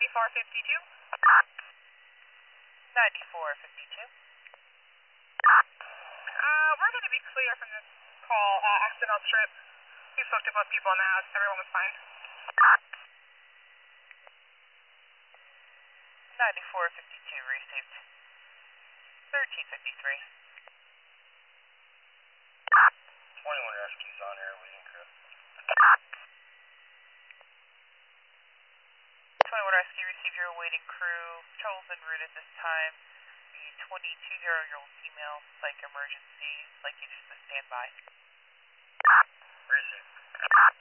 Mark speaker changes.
Speaker 1: 9452. 9452. We're going to be clear from this call. Accidental trip. We spoke to both people in the house. Everyone was fine. 9452 received. 1353.
Speaker 2: 21 rescues on air waiting crew.
Speaker 1: 21 rescue, receive your waiting crew. Patrol's en route at this time. The 22-year-old female, psych emergency. Like you just to stand by.
Speaker 2: Received.